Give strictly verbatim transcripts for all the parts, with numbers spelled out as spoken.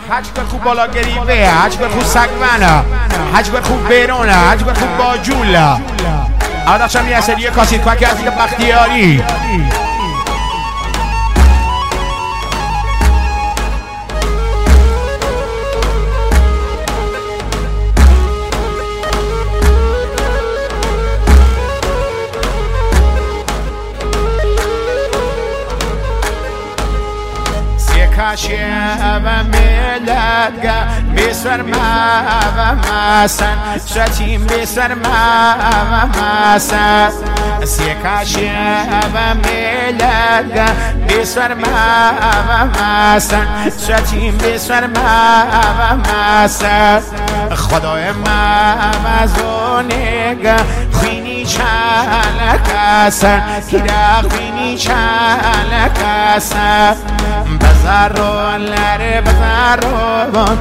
حج کن خوب بالا گریبه، حج کن خوب سگمنه، حج کن خوب بیرونه، حج کن خوب باجوله. آدم شم یه سریه کاسید کن که از دیگه بختیاری شب ملتگه بسر ما مسن شتیم بسر ما مسن سیکا شب ملتگه بسر ما مسن شتیم بسر ما مسن خدای ممزونگه خینی چلکسن کیرا خینی چلکسن بزارون لره بزارون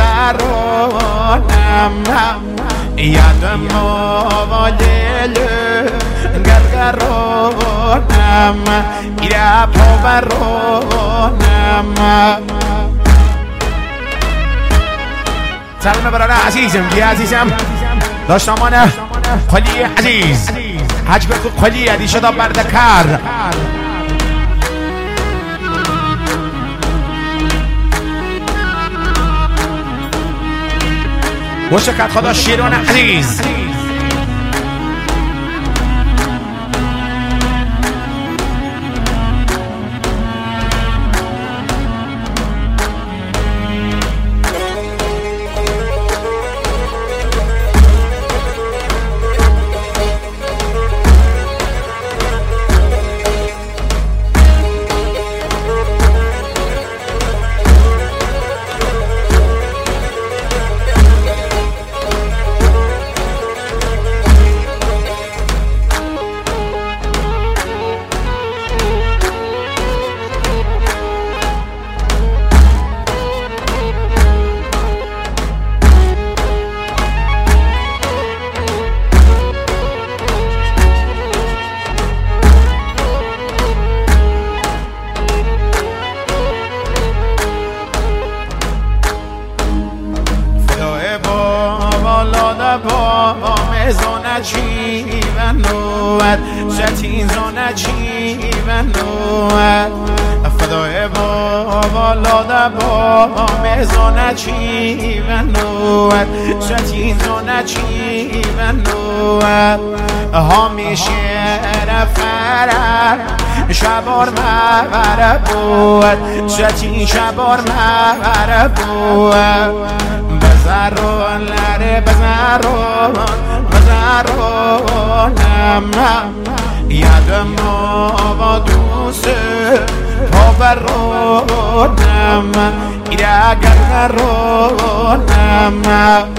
بزارونم یادم مولله گرگرونم ایرا پاورونم. سلام برادر عزیزم دی عزیزم داشتمانه خلی عزیز حج بکو خلی عدی شدا بردکر وشکت خدا شیران عزیز با مزونه چی و نوت شتین زونه چی و نوت فدای با لاده با مزونه چی و نوت شتین زونه چی و نوت همیشه رفرر شبار مبره بود شتین شبار مبره بود بزرون لره بزرون بزرونم یادم با دوست پاورونم ایرا گرگرونم.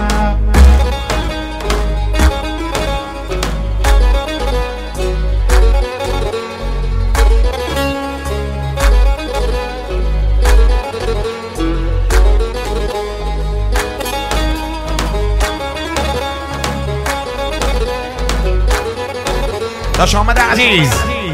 داش آمده عزیز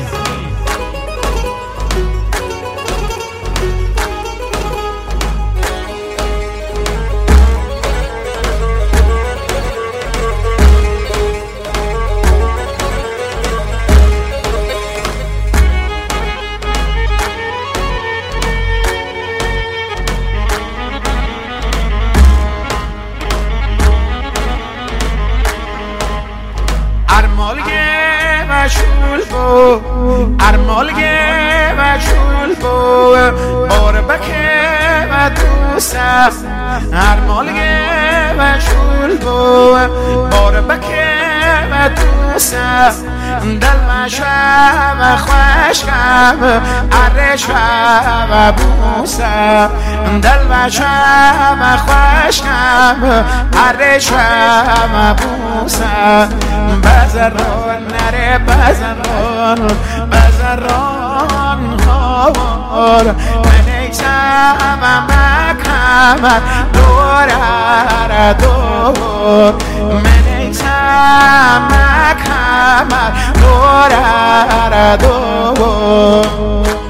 مشغول بو ارمالگه مشغول بو بار بکه و دوستم ارمالگه مشغول بو بار بکه و دوستم دل مشوم خوشکم عرش و بوسم دل مشوم خوشکم عرش و بوسم بزران نره بزران بزران هار من ایسم مکمر دور هر دور من ایسم مکمر دور هر دور